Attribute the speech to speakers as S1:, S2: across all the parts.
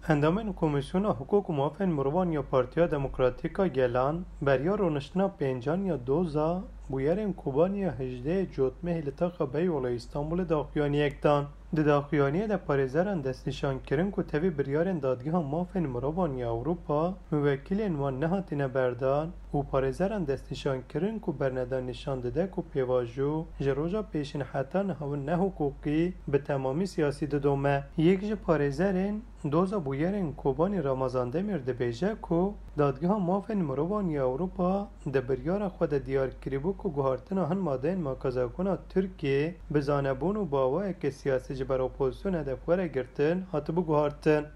S1: اندامین کمیسیون حقوق موافق مروان یا پارتیا دموکراتیکا گلان بریا رونشتنا پنجان یا دوزا بویرین کوبانی یا 18 جوتمه لطاق بی ولای استانبول داخیانی اکتان ده داخیانی ده پاریزران دست نشان کرن که تاوی بریارن دادگاه موافق مروان یا اروپا موکلین وان نهاتین بردان و پاریزران دست نشان کرن که برندان نشان داده که پیواجو جروجا پیشن حتی نهون نه حقوقی به تمامی سیاسی دومه یک جه پاریزرین دوزا بویرین کوبانی رمضان دمیر ده بیجه که دادگاه موافق مروان یا اروپا ده بریار خود دیار کریبو که گوهارتنا هن مادین ماکازاکونا ترکیه بزانبون و باوه که سیاسی جبر اپوزیسyon hedeflere girtin, hatı bu guhartın.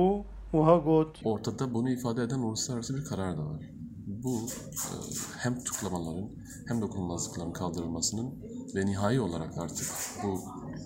S1: Uha got.
S2: Ortada bunu ifade eden uluslararası bir karar da var. Bu hem tutuklamaların hem dokunulmazlıkların kaldırılmasının ve nihai olarak artık bu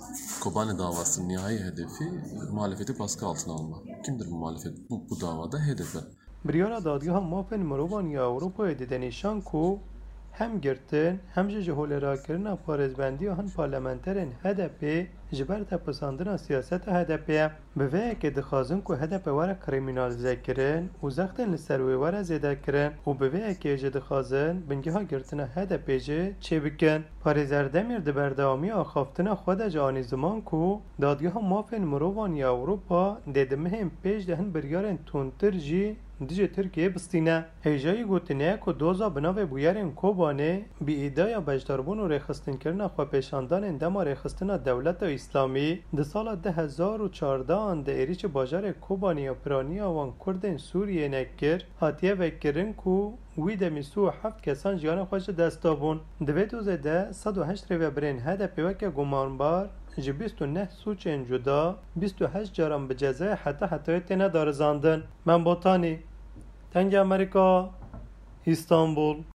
S2: Kobane davasının nihai hedefi muhalefeti baskı altına almak. Kimdir bu muhalefet? Bu davada hedefi.
S1: Briyara dadgah muafin Morovan ya Avrupa'ya dedenişan ku hem girtin hem de jehole kirina parezbendi han parlamenterin HDP جبر تپساندن سیاست HDP به وی که دخوازن که HDP وره کریمینالیزه کرن و زختن لسروی وره زیده کرن و به وی که جه دخوازن بنگه ها گرتن HDP جه چه بکن پاریزر دمیر ده بردوامی آخافتن خود جانی زمان که دادگاه موافن مروان یا اروپا دیده مهم پیش دهن بریارن تونتر جی دیجه ترکیه بستینه هیجایی گوتینه که دوزا بناوه بویرین کوبانه بی ایدای بجداربون و ریخستن کرن خواه پیشاندان اندما ریخستن دولت اسلامی ده سال 2014 ده ایریچ باجار کوبانی و پرانی وان کردن سوریه نکر هاتیه وکرن کو وی دمیسو 7 کسان جیان خوش دستابون دوی دوزه ده 108 ریوه برین هده پیوک گمانبار جی 29 سوچین جدا 28 جارم به جزای حتی تینه دارزاندن من بوتانی تنگ امریکا استانبول